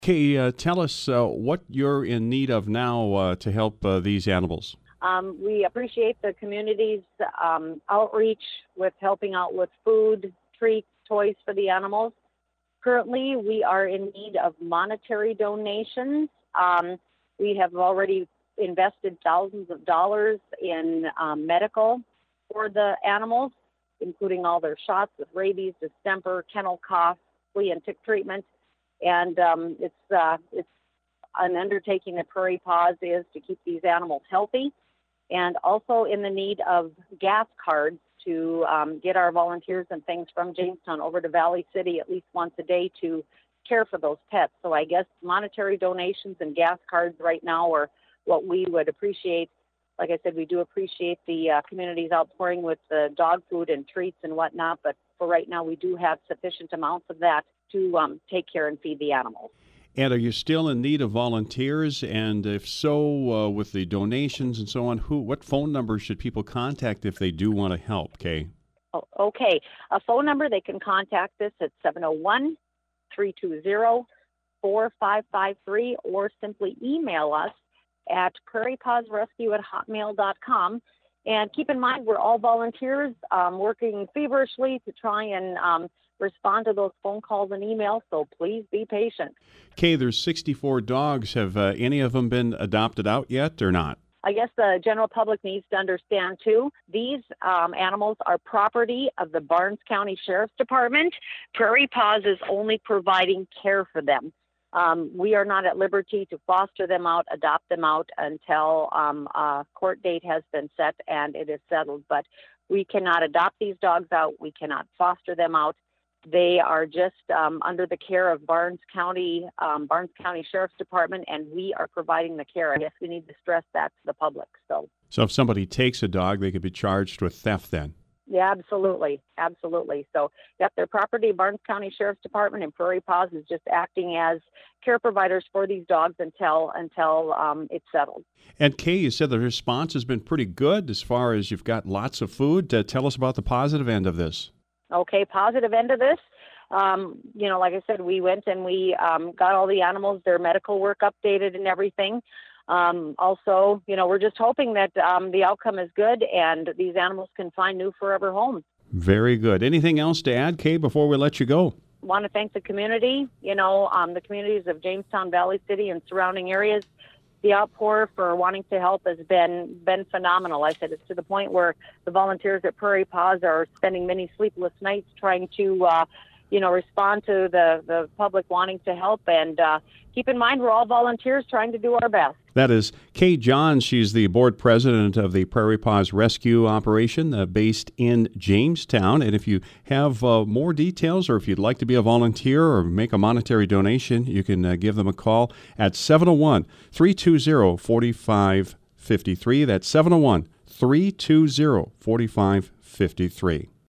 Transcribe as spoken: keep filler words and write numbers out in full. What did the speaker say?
Kay, uh, tell us uh, what you're in need of now uh, to help uh, these animals. Um, we appreciate the community's um, outreach with helping out with food, treats, toys for the animals. Currently, we are in need of monetary donations. Um, we have already invested thousands of dollars in um, medical for the animals, including all their shots with rabies, distemper, kennel cough, flea and tick treatment. And um, it's uh, it's an undertaking that Prairie Paws is to keep these animals healthy, and also in the need of gas cards to um, get our volunteers and things from Jamestown over to Valley City at least once a day to care for those pets. So I guess monetary donations and gas cards right now are what we would appreciate. Like I said, we do appreciate the uh, community's outpouring with the dog food and treats and whatnot, but for right now we do have sufficient amounts of that to um, take care and feed the animals. And are you still in need of volunteers? And if so, uh, with the donations and so on, who, what phone number should people contact if they do want to help, Kay? Oh, okay. A phone number, they can contact us at seven oh one, three two zero, four five five three or simply email us at prairie paws rescue at hotmail dot com. And keep in mind, we're all volunteers um, working feverishly to try and um, respond to those phone calls and emails, so please be patient. Kay, there's sixty-four dogs. Have uh, any of them been adopted out yet or not? I guess the general public needs to understand, too, these um, animals are property of the Barnes County Sheriff's Department. Prairie Paws is only providing care for them. Um, we are not at liberty to foster them out, adopt them out until um, a court date has been set and it is settled. But we cannot adopt these dogs out. We cannot foster them out. They are just um, under the care of Barnes County, um, Barnes County Sheriff's Department, and we are providing the care. I guess we need to stress that to the public. So, so if somebody takes a dog, they could be charged with theft then? Yeah, absolutely, absolutely. So, yep, their property, Barnes County Sheriff's Department, and Prairie Paws is just acting as care providers for these dogs until until um, it's settled. And Kay, you said the response has been pretty good as far as you've got lots of food. Uh, tell us about the positive end of this. Okay, positive end of this. Um, you know, like I said, we went and we um, got all the animals, their medical work updated and everything. Um, also, you know, we're just hoping that um, the outcome is good and these animals can find new forever homes. Very good. Anything else to add, Kay, before we let you go? Want to thank the community, you know, um, the communities of Jamestown, Valley City, and surrounding areas. The outpour for wanting to help has been been phenomenal. I said it's to the point where the volunteers at Prairie Paws are spending many sleepless nights trying to, uh, you know, respond to the, the public wanting to help. And uh, keep in mind, we're all volunteers trying to do our best. That is Kay Johns. She's the board president of the Prairie Paws Rescue Operation uh, based in Jamestown. And if you have uh, more details or if you'd like to be a volunteer or make a monetary donation, you can uh, give them a call at seven oh one, three two zero, four five five three. That's seven oh one, three two zero, four five five three.